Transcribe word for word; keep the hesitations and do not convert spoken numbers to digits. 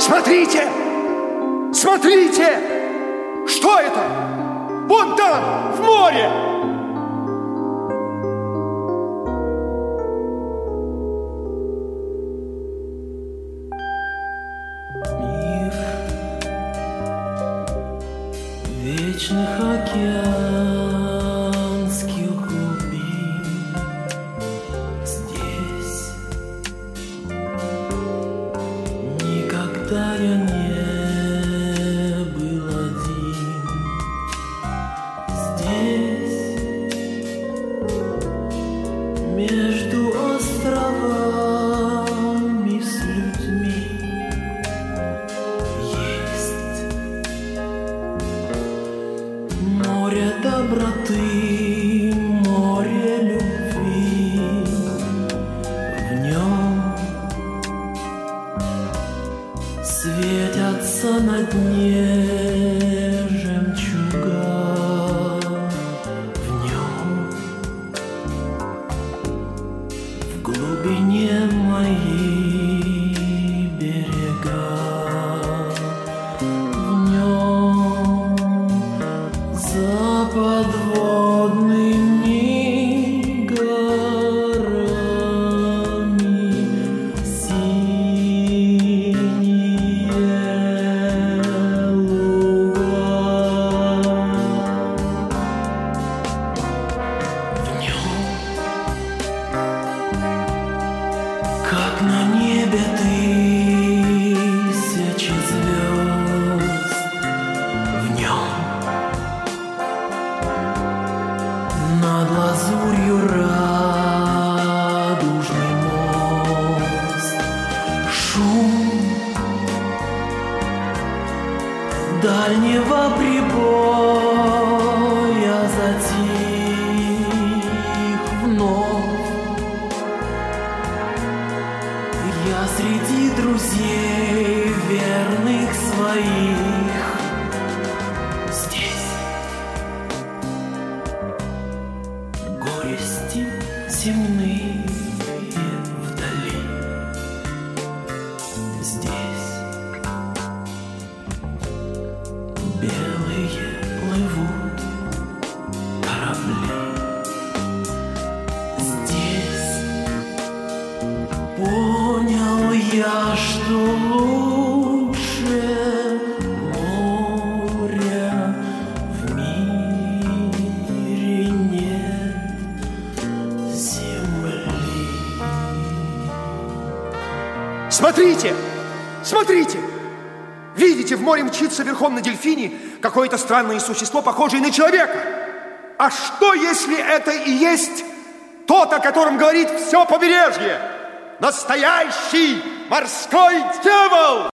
Смотрите! Смотрите! Что это? Вон там, в море! Мир вечных океанских глубин. Здесь никогда я не был один. Здесь между островами с людьми есть море доброты, море любви. В нем светятся на дне жемчуга. В нем в глубине мои берега. В нем за подводными горами синие луга. В нем, как на небе тысячи звезд, в нем над лазурью радужный мост. Шум дальнего прибоя затих вновь. Я среди друзей верных своих. Здесь горести земные вдали. Здесь белые плывут корабли. Здесь понял я, что лучше моря в мире нет земли. Смотрите! Смотрите! Видите, в море мчится верхом на дельфине какое-то странное существо, похожее на человека. А что, если это и есть тот, о котором говорит все побережье? Настоящий морской дьявол!